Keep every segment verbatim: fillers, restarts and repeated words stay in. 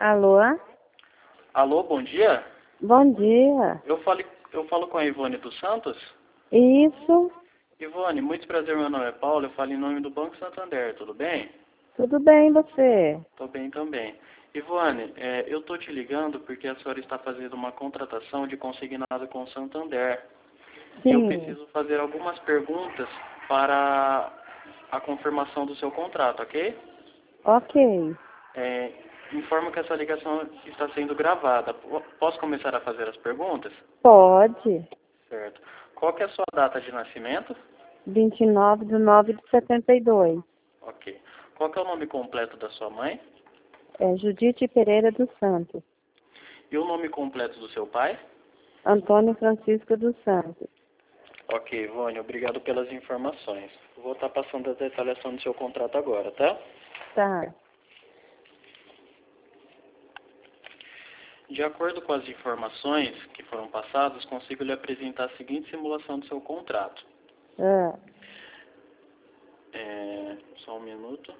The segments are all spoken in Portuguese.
Alô? Alô, bom dia. Bom dia. Eu falo, eu falo com a Ivone dos Santos. Isso? Ivone, muito prazer, meu nome é Paulo, eu falo em nome do Banco Santander, tudo bem? Tudo bem, e você? Tô bem também. Ivone, é, eu tô te ligando porque a senhora está fazendo uma contratação de consignado com o Santander. E eu Sim. preciso fazer algumas perguntas para a confirmação do seu contrato, ok? Ok. É, informo que essa ligação está sendo gravada. P- Posso começar a fazer as perguntas? Pode. Certo. Qual que é a sua data de nascimento? vinte e nove de nove de setenta e dois. Ok. Qual que é o nome completo da sua mãe? É Judite Pereira dos Santos. E o nome completo do seu pai? Antônio Francisco dos Santos. Ok, Ivone, obrigado pelas informações. Vou estar passando a detalhação do seu contrato agora, tá? Tá. De acordo com as informações que foram passadas, consigo lhe apresentar a seguinte simulação do seu contrato. Ah, É, só um minuto.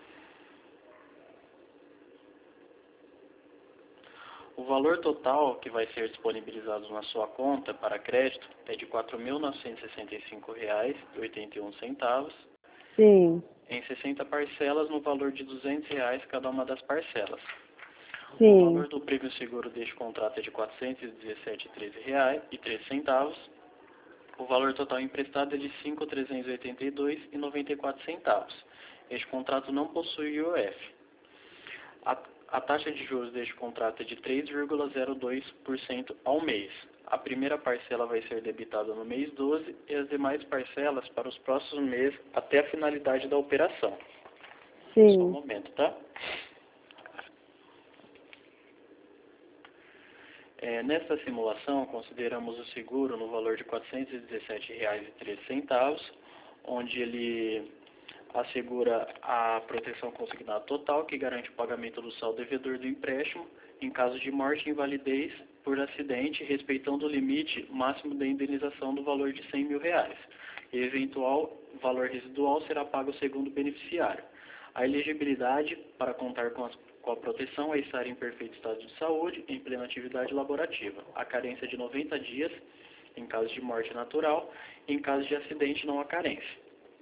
O valor total que vai ser disponibilizado na sua conta para crédito é de quatro mil novecentos e sessenta e cinco reais e oitenta e um centavos, sim. em sessenta parcelas no valor de duzentos reais cada uma das parcelas. O Sim. valor do prêmio seguro deste contrato é de quatrocentos e dezessete reais e treze centavos. O valor total emprestado é de cinco mil trezentos e oitenta e dois reais e noventa e quatro centavos. Este contrato não possui I O F. A, a taxa de juros deste contrato é de três vírgula zero dois por cento ao mês. A primeira parcela vai ser debitada no mês doze e as demais parcelas para os próximos meses até a finalidade da operação. Só um Sim. momento, tá? É, nesta simulação, consideramos o seguro no valor de quatrocentos e dezessete reais e treze centavos, onde ele assegura a proteção consignada total, que garante o pagamento do saldo devedor do empréstimo em caso de morte e invalidez por acidente, respeitando o limite máximo da indenização do valor de cem mil reais. E eventual valor residual será pago segundo o beneficiário. A elegibilidade para contar com, as, com a proteção é estar em perfeito estado de saúde, em plena atividade laborativa. A carência de noventa dias em caso de morte natural, e em caso de acidente não há carência.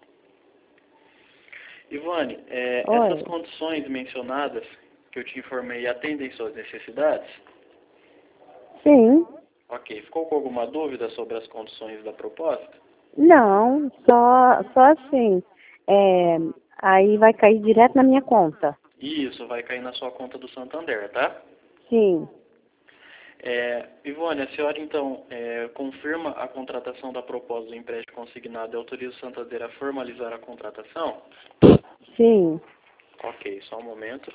Ivone, é, essas Oi. condições mencionadas que eu te informei atendem suas necessidades? Sim. Ok. Ficou com alguma dúvida sobre as condições da proposta? Não, só, só assim. É, aí vai cair direto na minha conta. Isso, vai cair na sua conta do Santander, tá? Sim. É, Ivone, a senhora então é, confirma a contratação da proposta do empréstimo consignado e autoriza o Santander a formalizar a contratação? Sim. Ok, só um momento.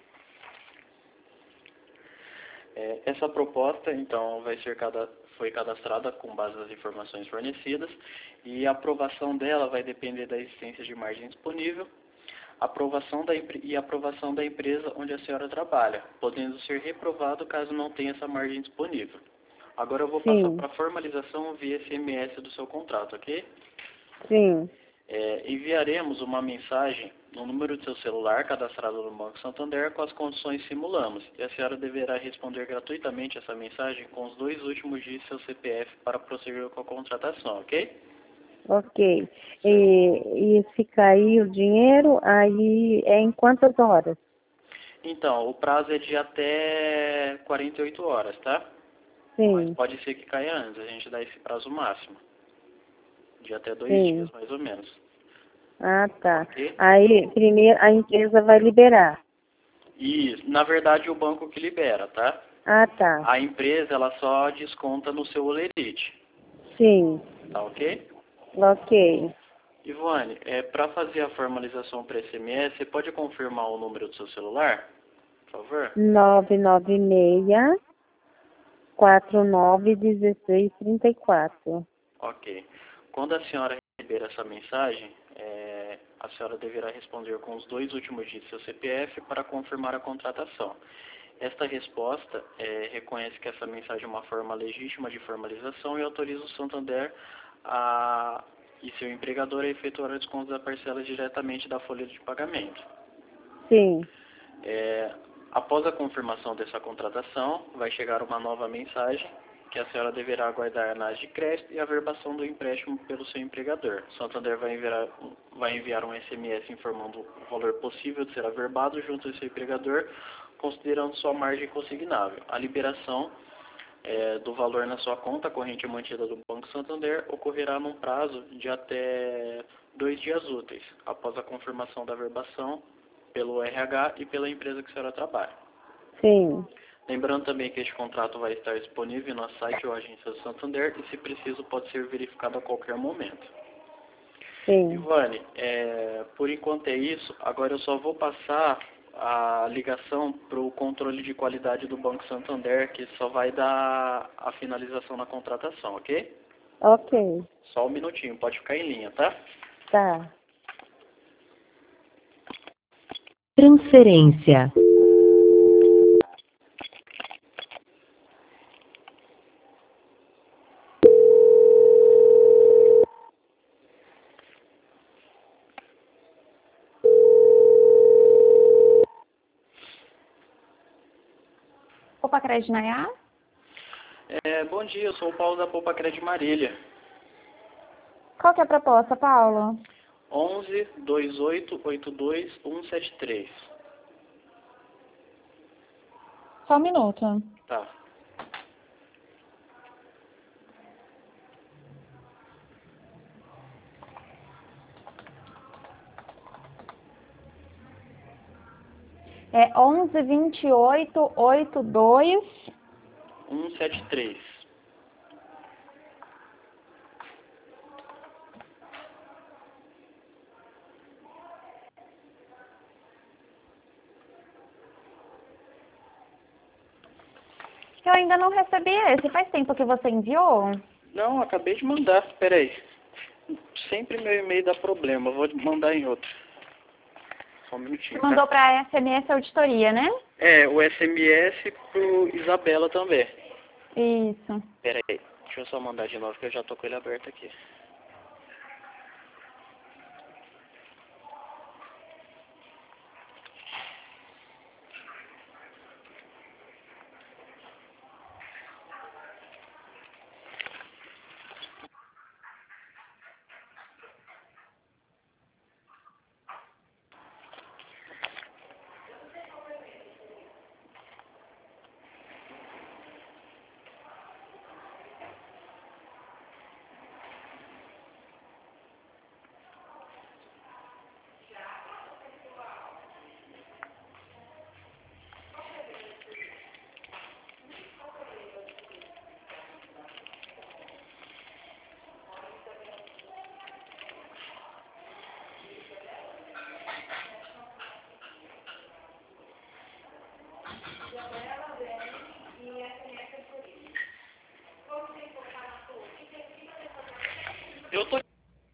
É, essa proposta, então, vai ser cada, foi cadastrada com base nas informações fornecidas e a aprovação dela vai depender da existência de margem disponível aprovação da, e aprovação da empresa onde a senhora trabalha, podendo ser reprovado caso não tenha essa margem disponível. Agora eu vou passar Sim. para a formalização via S M S do seu contrato, ok? Sim. É, enviaremos uma mensagem no número do seu celular cadastrado no Banco Santander com as condições que simulamos e a senhora deverá responder gratuitamente essa mensagem com os dois últimos dígitos do seu C P F para prosseguir com a contratação, ok? Ok. E, e se cair o dinheiro, aí é em quantas horas? Então, o prazo é de até quarenta e oito horas, tá? Mas Sim. pode ser que caia antes, a gente dá esse prazo máximo, de até dois Sim. dias mais ou menos, Ah, tá. ok? Aí, primeiro, a empresa vai liberar. E, na verdade, o banco que libera, tá? Ah, tá. A empresa, ela só desconta no seu olerite, Sim. tá ok? Ok. Ivone, é, para fazer a formalização para S M S, você pode confirmar o número do seu celular, por favor? nove nove seis, quatro nove um seis três quatro. Ok. Quando a senhora receber essa mensagem, é, a senhora deverá responder com os dois últimos dígitos do seu C P F para confirmar a contratação. Esta resposta é, reconhece que essa mensagem é uma forma legítima de formalização e autoriza o Santander a, e seu empregador a efetuar o desconto da parcela diretamente da folha de pagamento. Sim. É, Após a confirmação dessa contratação, vai chegar uma nova mensagem que a senhora deverá aguardar a análise de crédito e a averbação do empréstimo pelo seu empregador. O Santander vai enviar, vai enviar um S M S informando o valor possível de ser averbado junto ao seu empregador, considerando sua margem consignável. A liberação é, do valor na sua conta corrente mantida do Banco Santander ocorrerá num prazo de até dois dias úteis, após a confirmação da averbação pelo R H e pela empresa que a senhora trabalha. Sim. Lembrando também que este contrato vai estar disponível no site ou agência do Santander e, se preciso, pode ser verificado a qualquer momento. Sim. Ivane, é, por enquanto é isso. Agora eu só vou passar a ligação para o controle de qualidade do Banco Santander, que só vai dar a finalização na contratação, ok? Ok. Só um minutinho, pode ficar em linha, tá? Tá. Transferência. Poupa Crédito Nayá? É, bom dia, eu sou o Paulo da Poupa Crédito Marília. Qual que é a proposta, Paulo? onze, vinte e oito, oitenta e dois, cento e setenta e três. Só um minuto. Tá. É onze, vinte e oito, oitenta e dois. cento e setenta e três. Eu ainda não recebi esse. Faz tempo que você enviou? Não, acabei de mandar. Espera aí. Sempre meu e-mail dá problema. Eu vou mandar em outro. Só um minutinho. Você mandou Tá? para S M S Auditoria, né? É, o S M S pro Isabela também. Isso. Espera aí. Deixa eu só mandar de novo que eu já tô com ele aberto aqui. Eu tô...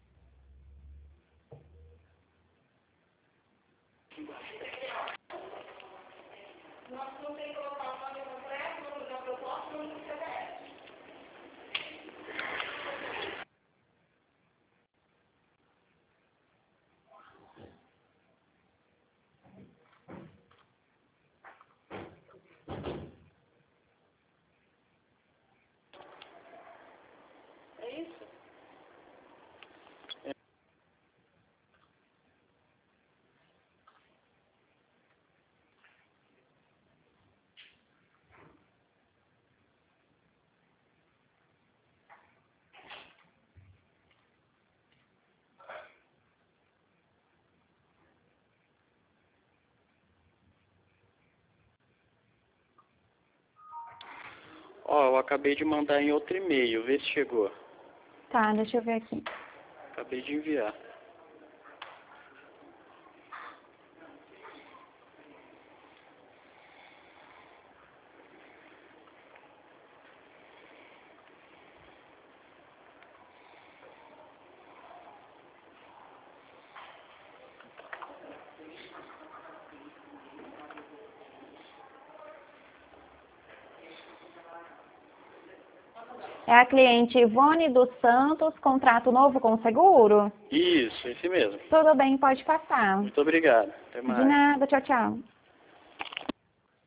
Ó, eu acabei de mandar em outro e-mail. Vê se chegou. Tá, deixa eu ver aqui. Acabei de enviar. É a cliente Ivone dos Santos, contrato novo com o seguro? Isso, esse mesmo. Tudo bem, pode passar. Muito obrigado. Até mais. De nada, tchau, tchau.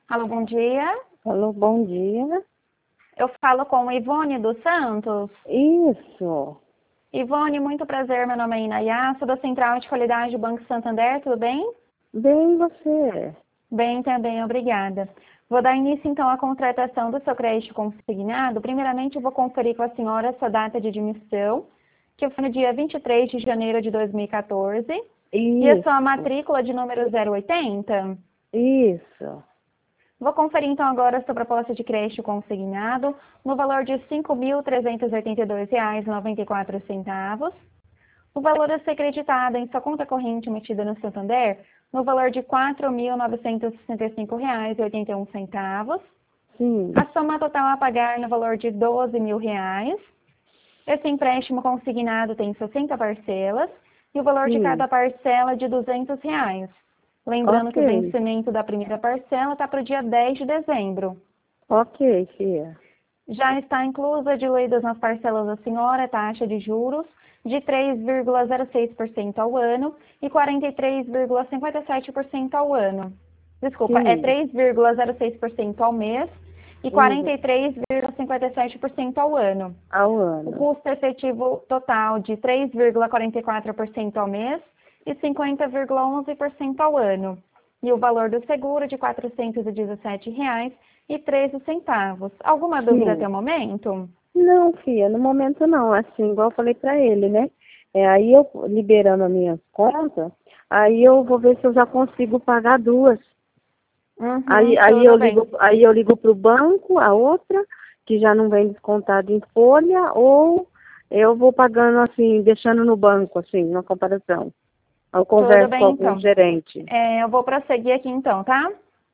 Alô, bom dia. Alô, bom dia. Eu falo com Ivone dos Santos. Isso. Ivone, muito prazer. Meu nome é Inayá, sou da Central de Qualidade do Banco Santander, tudo bem? Bem, você? Bem, também, obrigada. Vou dar início, então, à contratação do seu crédito consignado. Primeiramente, eu vou conferir com a senhora a sua data de admissão, que foi no dia vinte e três de janeiro de dois mil e quatorze. Isso. E a sua matrícula de número zero oitenta. Isso. Vou conferir, então, agora a sua proposta de crédito consignado no valor de cinco mil trezentos e oitenta e dois reais e noventa e quatro centavos. O valor a ser creditado em sua conta corrente emitida no Santander no valor de quatro mil novecentos e sessenta e cinco reais e oitenta e um centavos. Sim. A soma total a pagar no valor de doze mil reais. Esse empréstimo consignado tem sessenta parcelas e o valor Sim. de cada parcela é de duzentos reais. Lembrando que o Ok. vencimento da primeira parcela está para o dia dez de dezembro. Ok, filha. Já está inclusa diluídas nas parcelas da senhora a taxa de juros de três vírgula zero seis por cento ao ano e quarenta e três vírgula cinquenta e sete por cento ao ano. Desculpa, é Sim. três vírgula zero seis por cento ao mês e quarenta e três vírgula cinquenta e sete por cento ao ano. Ao O ano. custo efetivo total de três vírgula quarenta e quatro por cento ao mês e cinquenta vírgula onze por cento ao ano. E o valor do seguro de quatrocentos e dezessete reais e treze centavos. Alguma dúvida Sim. até o momento? Não, filha, no momento não. Assim, igual eu falei pra ele, né? É, aí eu, liberando a minha conta, aí eu vou ver se eu já consigo pagar duas. Uhum, Aí, aí, tudo eu bem. ligo, aí eu ligo pro banco, a outra, que já não vem descontado em folha, ou eu vou pagando assim, deixando no banco, assim, na comparação. Eu Tudo converso com bem, algum então. gerente. É, eu vou prosseguir aqui, então, tá?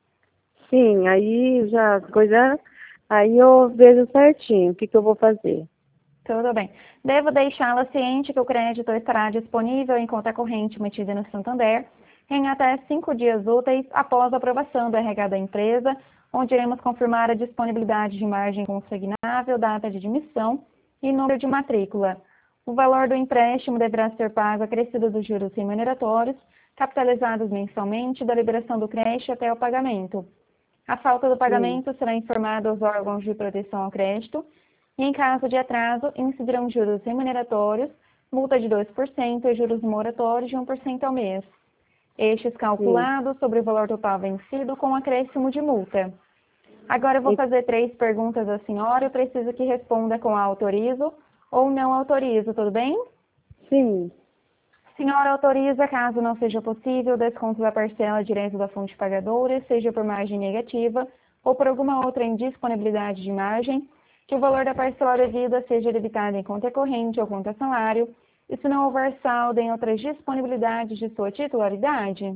Sim, aí já as coisas, aí eu vejo certinho o que, que eu vou fazer. Tudo bem. Devo deixá-la ciente que o crédito estará disponível em conta corrente emitida no Santander em até cinco dias úteis após a aprovação do R H da empresa, onde iremos confirmar a disponibilidade de margem consignável, data de admissão e número de matrícula. O valor do empréstimo deverá ser pago acrescido dos juros remuneratórios, capitalizados mensalmente da liberação do crédito até o pagamento. A falta do Sim, pagamento será informada aos órgãos de proteção ao crédito e, em caso de atraso, incidirão juros remuneratórios, multa de dois por cento e juros moratórios de um por cento ao mês. Estes sim. calculados sobre o valor total vencido com acréscimo de multa. Agora eu vou E- fazer três perguntas à senhora e preciso que responda com autorizo ou não autorizo, tudo bem? Sim, Senhora autoriza, caso não seja possível, o desconto da parcela direto da fonte pagadora, seja por margem negativa ou por alguma outra indisponibilidade de margem, que o valor da parcela devida seja debitado em conta corrente ou conta salário, e se não houver saldo em outras disponibilidades de sua titularidade?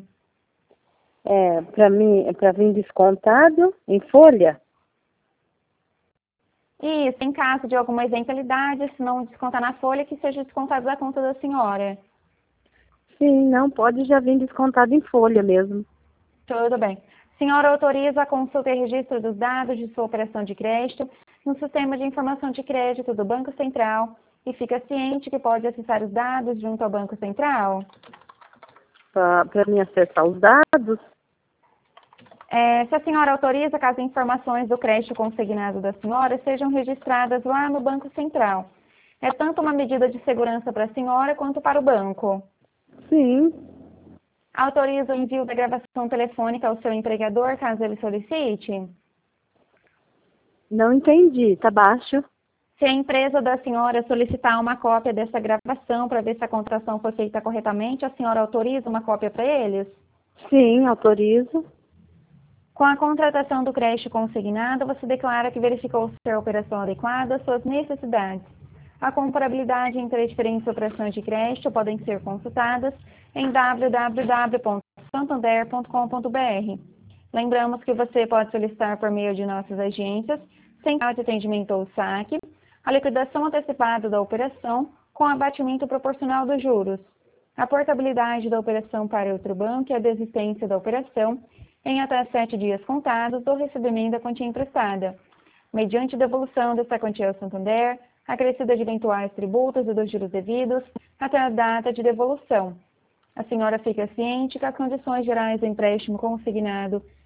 é, para mim, é para vir descontado em folha? Isso, em caso de alguma eventualidade, se não descontar na folha, que seja descontado da conta da senhora. Sim, não, pode já vir descontado em folha mesmo. Tudo bem. Senhora autoriza a consulta e registro dos dados de sua operação de crédito no Sistema de Informação de Crédito do Banco Central e fica ciente que pode acessar os dados junto ao Banco Central? Para mim acessar os dados? É, se a senhora autoriza, caso informações do crédito consignado da senhora sejam registradas lá no Banco Central. É tanto uma medida de segurança para a senhora quanto para o banco. Sim, Autoriza o envio da gravação telefônica ao seu empregador, caso ele solicite? não entendi, tá baixo? Se a empresa da senhora solicitar uma cópia dessa gravação para ver se a contratação foi feita corretamente, a senhora autoriza uma cópia para eles? Sim, autorizo. Com a contratação do crédito consignado, você declara que verificou se a operação adequada às suas necessidades. A comparabilidade entre diferentes operações de crédito podem ser consultadas em w w w ponto santander ponto com ponto b r. Lembramos que você pode solicitar por meio de nossas agências, sem de atendimento ou saque, a liquidação antecipada da operação com abatimento proporcional dos juros, a portabilidade da operação para outro banco e a desistência da operação em até sete dias contados do recebimento da quantia emprestada, mediante devolução dessa quantia ao Santander, acrescida de eventuais tributos e dos juros devidos até a data de devolução. A senhora fica ciente que as condições gerais do empréstimo consignado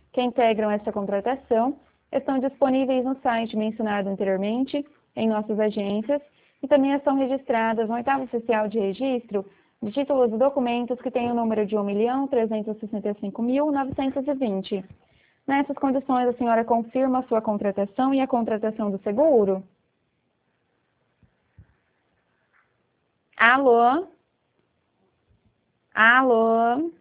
que integram esta contratação estão disponíveis no site mencionado anteriormente, em nossas agências, e também estão registradas no oitavo oficial de registro de títulos e documentos que tem o número de um milhão trezentos e sessenta e cinco mil novecentos e vinte. Nessas condições, a senhora confirma a sua contratação e a contratação do seguro? Alô? Alô?